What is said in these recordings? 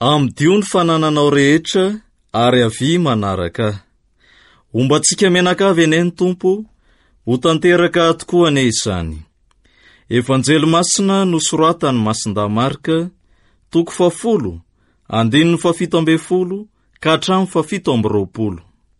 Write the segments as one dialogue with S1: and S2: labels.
S1: Amdio ny fanananao rehetra ary avy manaraka. Ombantsika menakavy ene ny Tompo, ho tanteraka tokoa ane izany. Evanjely masina nosoratany Masinda Marka, toko 10, andininy 17 ka hatramin'ny 17.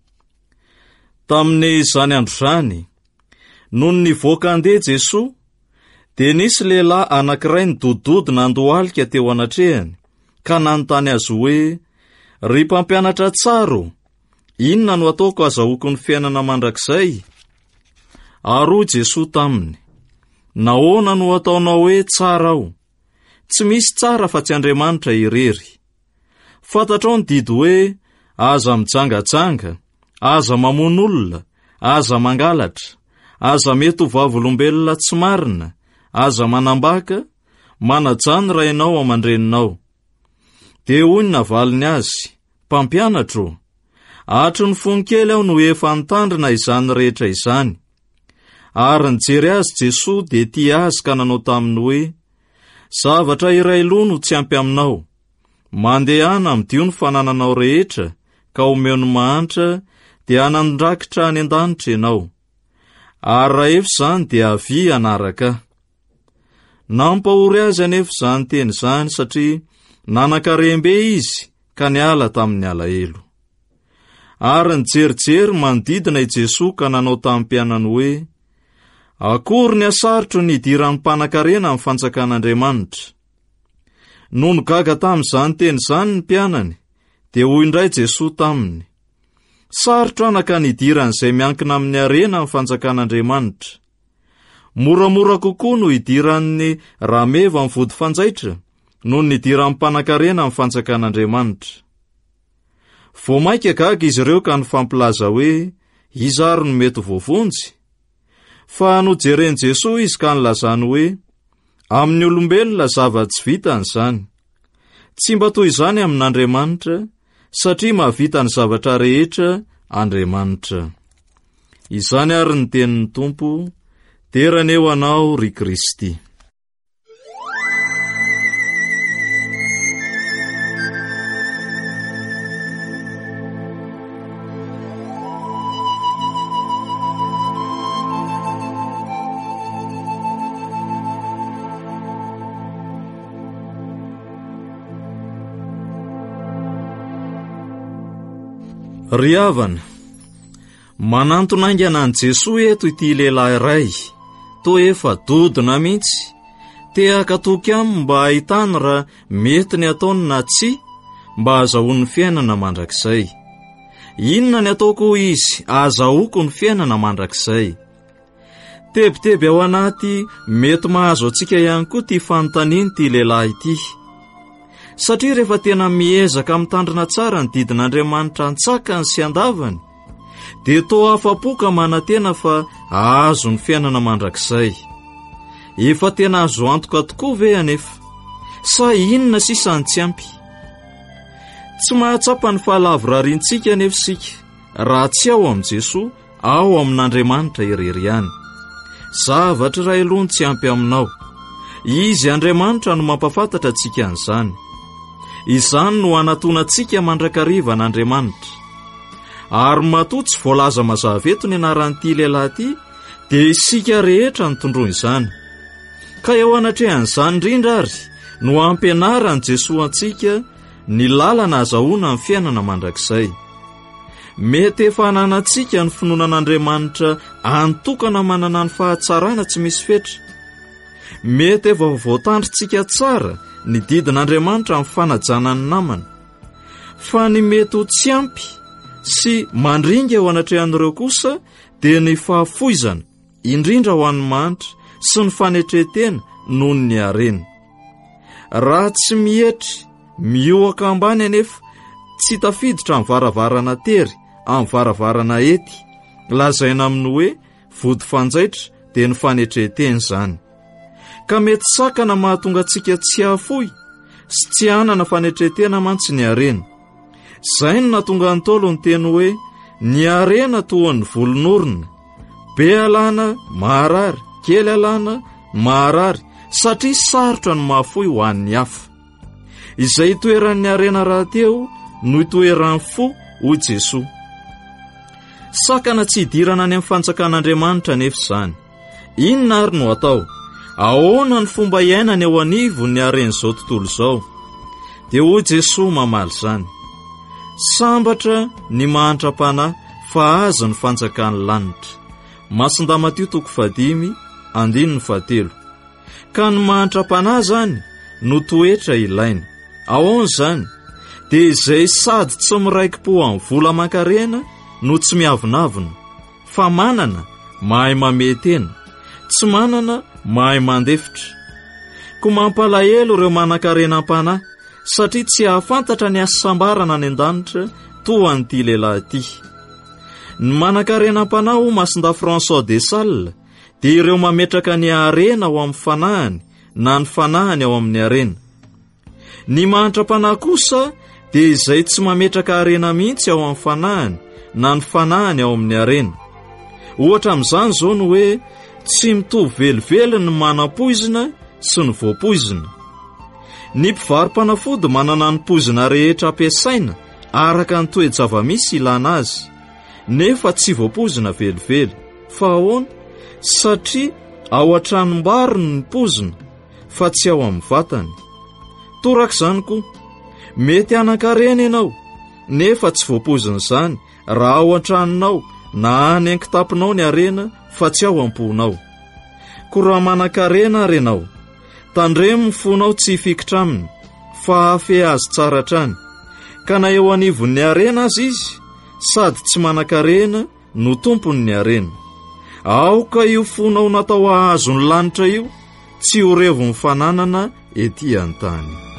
S1: Tamin'ny izany andro zany, noho nivoaka andeha Jesoa, dia nisy lehilahy anankiray nidodody nandohalika teo anatrehany, ka nanontany azy hoe, ry mpampianatra tsara, inona no ataoko azahoako ny fiainana mandrakizay? Ary hoy Jesoa taminy, nahoana no ataonao hoe tsara aho? Tsy misy tsara fa tsy Andriamanitra irery. Fantatrao ny didy hoe, aza mijangajanga, aza mamono olona, aza mangalatra, aza mety ho vavolombelona tsy marina, aza manambaka, manajany rainao amandreninao. Dia hoy ny navaliny azy, mpampianatro, hatro ny fonikely aho no efa nitandrina izany rehetra izany. Ary nijery azy Jesoa dia tia azy ka nanao taminy hoe, zavatra iray loha no tsy ampy aminao, mandehana amdio ny fanananao rehetra, ka omeo ny mahantra dia hanandrakitra any an-danitra ianao. Ary raha efa izany dia avy anaraka. Nampahory azy anefa izany teny izany satria nanankarembe izy ka niala tamin'ny alahelo. Ary nijerijery manodidina i Jesoa ka nanao tamin'ny mpianany hoe, akory ny asarotro ny idiran'ny mpanan-karena amin'ny fanjakan'Andriamanitra. Noho nigaga tamin'izany teny izany ny mpianany, dia hoy indray Jesoa taminy, sarotro anaka ny idiran'izay miankina amin'ny arena amin'ny fanjakan'Andriamanitra. Moramora kokoa no idiran'ny rameva amin'ny vody fanjaitra, noho ny idiran'ny mpanan-karena amin'ny fanjakan'Andriamanitra. Voamaika gaga izy ireo ka nifampilaza hoe, izaro no mety voavonjy. Fa nojereny Jesoa izy ka nilazany hoe, amin'ny olombelona zava-tsy vitany izany. Tsy mba toy izany amin'Andriamanitra, satria mahavita ny zavatra rehetra Andriamanitra. Izany ary ny tenin'ny Tompo, teraneo anao ry Kristy. Ry havana, manantona aingana an Jesoa eto ity lehilahy iray, toa efa dodona mihitsy, te hakatoky aminy mba ahitany raha mety ny ataony na tsy, mba azahoany fiainana mandrakizay. Inona ny ataoko izy azahoako ny fiainana mandrakizay? Tebiteby ao anaty mety mahazo antsika ihany koa ty fanontaniany ty lehilahy ity. Satria rehefa tena miezaka mitandrina tsara ny didin'Andriamanitra antsakany sy andavany, dia toa afa-poka manantena fa ahazo ny fiainana mandrakizay. Efa tena azo antoka tokoa ve anefa? Sa inona sisa ny tsy ampy? Tsy mahatsapa ny fahalavorariantsika anefa sika, raha tsy ao amin'i Jesoa, ao amin'Andriamanitra irery ihany. Zavatra iray aloha tsy ampy aminao. Izy Andriamanitra no mampafantatra antsika an'izany. Izany no anatonantsika mandrakariva n'Andriamanitra. Ary matoa tsy voalaza mazava eto ny anaran'ity lehilahy ity, dia isika rehetra ny tondroa izany. Ka eo anatrehan'izany indrindra ary no ampianaran'i Jesoa antsika ny lalana azahoana amin'ny fiainana mandrakizay. Mety efa hananantsika ny finoanan'Andriamanitra antokana manana ny fahatsarana tsy misy fetra. Mety efa voatandritsika tsara ny didin'Andriamanitra amin'ny fanajana ny namana. Fa ny mety ho tsy ampy sy mandringa eo anatrehan'ireo kosa dia ny fahafoizana, indrindra ho an'ny manitra sy ny fanetretena noho ny harena. Raha tsy mihetry, mioaka ambany anefa, tsy tafiditra amin'ny varavarana tery, amin'ny varavarana ety, lazaina aminy hoe vody fanjaitra dia ny fanetretena izany. Ka mety sakana mahatonga antsika tsy hahafoy sy tsy hanana fanetretena mantsy ny harena. Zay no natonga ny Ntaolo ny teny hoe, ny harena toa ny volon'orona, be alana maharary, kely alana maharary, satria sarotra ny mahafoy ho an'ny hafa. izay toeran'ny arena rahateo no toeran'ny fo hoy Jesosy. Sakana tsy hidirana any amin'ny fanjakan'Andriamanitra nefa izany. Inona ary no atao? Ahoana ny fomba iainany eo anivon'ny aren'izao tontolo izao? Dia hoy Jesosy mamaly izany: sambatra ny mahantra-panahy fa azo ny fanjakan'ny lanitra. Masinda Matio 5:7. Ka ny mahantra-panahy zany no toetra ilaina. Ahoana zany? Dia izay sady tsy miraiki-po amin'ny vola aman-karena no tsy miavonavona, fa manana mahay mametena, tsy manana mahay mandefitra. Ko mampalahelo ireo manan-karenam-panahy satria tsy ahafantatra ny asasambarana any an-danitra toa an'ity lehilahy ity. Ny manan-karenam-panahy ho Masinda François de Sales dia ireo mametraka ny arena ao amin'ny fanahany na ny fanahany ao amin'ny arena. Ny mahantra-panahy kosa dia izay tsy mametraka arena mihitsy ao amin'ny fanahany na ny fanahany ao amin'ny arena. Ohatra amin'izany zao no hoe tsy mitovy velively ny manam-poizina sy ny voapoizina. Ny mpivarom-panafody manana ny poizina rehetra ampiasaina araka ny toe-java-misy ilana azy, nefa tsy voapoizina velively. Fa ahoana? Satria ao an-tranom-barony ny pozina fa tsy ao amin'ny vatany. Torak'izany koa, mety hanan-karena ianao nefa tsy voapoizina izany raha ao an-tranonao na any an-kitapinao ny arena fa tsy ao am-ponao. Ko raha manan-karena ary ianao, tandremo ny fonao tsy hifikitra aminy, fa hafe azy tsara hatrany. Ka na eo anivon'ny arena azy izy, sady tsy manan-karena no tompon'ny arena. Aoka io fonao natao ahazo ny lanitra io, tsy ho revo ny fananana etỳ an-tany.